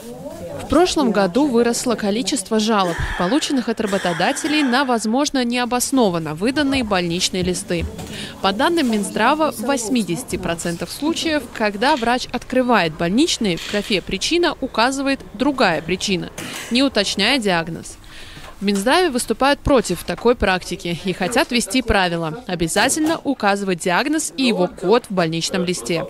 В прошлом году выросло количество жалоб, полученных от работодателей на, возможно, необоснованно выданные больничные листы. По данным Минздрава, в 80% случаев, когда врач открывает больничные, в графе «Причина» указывает другая причина, не уточняя диагноз. В Минздраве выступают против такой практики и хотят ввести правило – обязательно указывать диагноз и его код в больничном листе.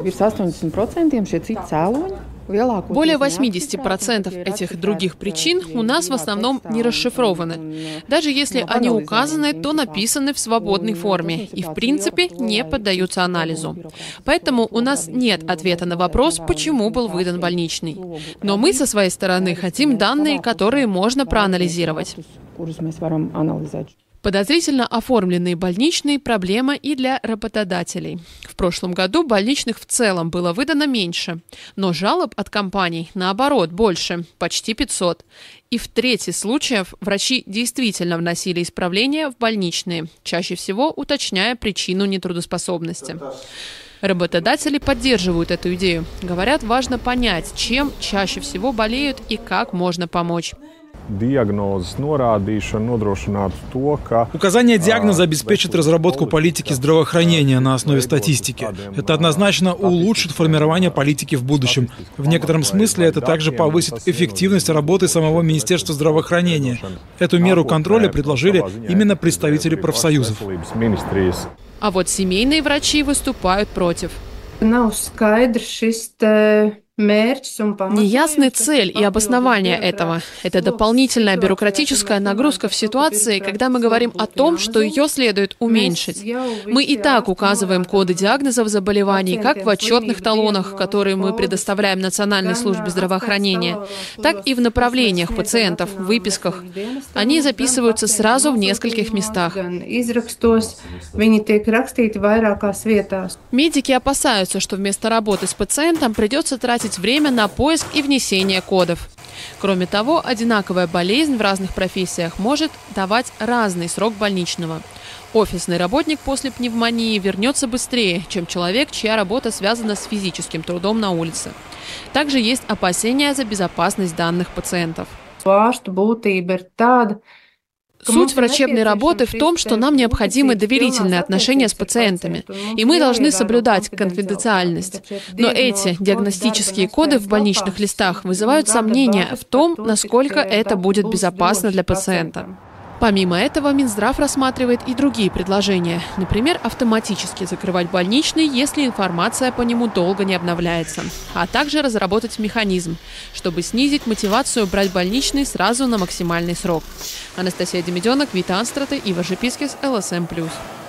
Более 80% этих других причин у нас в основном не расшифрованы. Даже если они указаны, то написаны в свободной форме и, в принципе, не поддаются анализу. Поэтому у нас нет ответа на вопрос, почему был выдан больничный. Но мы со своей стороны хотим данные, которые можно проанализировать. Подозрительно оформленные больничные – проблема и для работодателей. В прошлом году больничных в целом было выдано меньше, но жалоб от компаний, наоборот, больше – почти 500. И в трети случаев врачи действительно вносили исправления в больничные, чаще всего уточняя причину нетрудоспособности. Работодатели поддерживают эту идею. Говорят, важно понять, чем чаще всего болеют и как можно помочь. Указание диагноза обеспечит разработку политики здравоохранения на основе статистики. Это однозначно улучшит формирование политики в будущем. В некотором смысле это также повысит эффективность работы самого Министерства здравоохранения. Эту меру контроля предложили именно представители профсоюзов. А вот семейные врачи выступают против. Неясны цель и обоснование этого. Это дополнительная бюрократическая нагрузка в ситуации, когда мы говорим о том, что ее следует уменьшить. Мы и так указываем коды диагнозов заболеваний как в отчетных талонах, которые мы предоставляем Национальной службе здравоохранения, так и в направлениях пациентов, в выписках. Они записываются сразу в нескольких местах. Медики опасаются, что вместо работы с пациентом придется тратить время на поиск и внесение кодов. Кроме того, одинаковая болезнь в разных профессиях может давать разный срок больничного. Офисный работник после пневмонии вернется быстрее, чем человек, чья работа связана с физическим трудом на улице. Также есть опасения за безопасность данных пациентов. Суть врачебной работы в том, что нам необходимы доверительные отношения с пациентами, и мы должны соблюдать конфиденциальность. Но эти диагностические коды в больничных листах вызывают сомнения в том, насколько это будет безопасно для пациента. Помимо этого, Минздрав рассматривает и другие предложения. Например, автоматически закрывать больничный, если информация по нему долго не обновляется. А также разработать механизм, чтобы снизить мотивацию брать больничный сразу на максимальный срок. Анастасия Демиденок, Вита Анстрата, Ива Жипискис, ЛСМ+.